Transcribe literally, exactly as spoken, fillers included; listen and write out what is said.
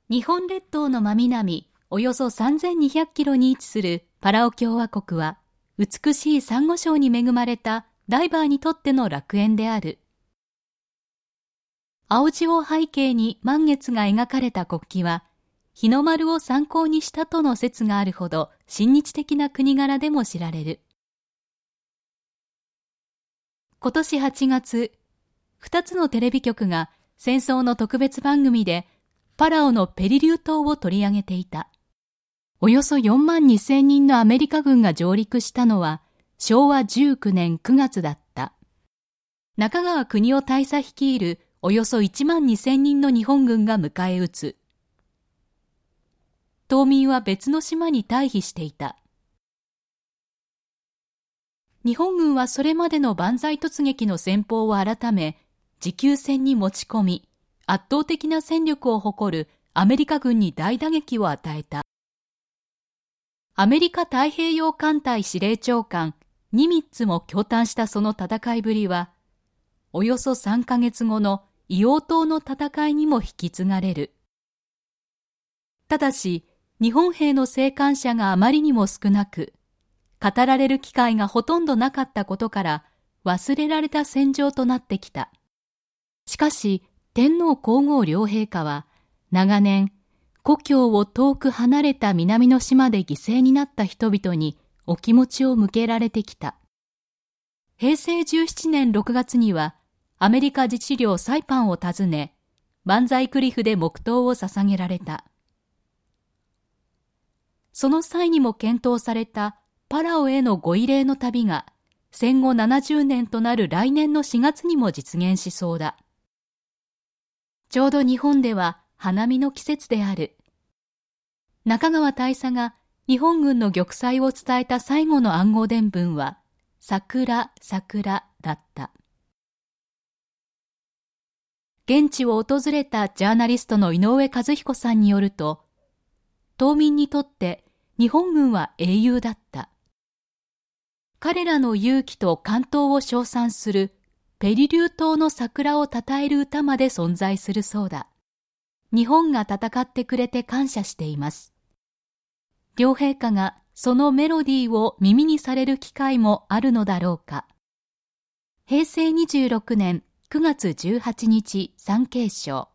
日本列島の真南およそさんぜんにひゃくキロに位置するパラオ共和国は、美しいサンゴ礁に恵まれたダイバーにとっての楽園である。青地を背景に満月が描かれた国旗は、日の丸を参考にしたとの説があるほど親日的な国柄でも知られる。今年はちがつ、二つのテレビ局が戦争の特別番組でパラオのペリリュー島を取り上げていた。およそよんまんにせんにんのアメリカ軍が上陸したのはしょうわじゅうきゅうねんくがつだった。中川国夫大佐率いるおよそいちまんにせんにんの日本軍が迎え撃つ。島民は別の島に退避していた。日本軍はそれまでの万歳突撃の戦法を改め、持久戦に持ち込み、圧倒的な戦力を誇るアメリカ軍に大打撃を与えた。アメリカ太平洋艦隊司令長官ニミッツも驚嘆したその戦いぶりは、およそさんかげつごの硫黄島の戦いにも引き継がれる。ただし、日本兵の生還者があまりにも少なく、語られる機会がほとんどなかったことから忘れられた戦場となってきた。しかし、天皇皇后両陛下は長年、故郷を遠く離れた南の島で犠牲になった人々にお気持ちを向けられてきた。へいせいじゅうななねんろくがつにはアメリカ自治領サイパンを訪ね、万歳クリフで黙祷を捧げられた。その際にも検討されたパラオへのご慰霊の旅が戦後ななじゅうねんとなる来年のしがつにも実現しそうだ。ちょうど日本では花見の季節である。中川大佐が日本軍の玉砕を伝えた最後の暗号電文は、桜、桜だった。現地を訪れたジャーナリストの井上和彦さんによると、島民にとって日本軍は英雄だった。彼らの勇気と感動を称賛するペリリュー島の桜を称える歌まで存在するそうだ。日本が戦ってくれて感謝しています。両陛下がそのメロディーを耳にされる機会もあるのだろうか。へいせいにじゅうろくねんくがつじゅうはちにち、産経省。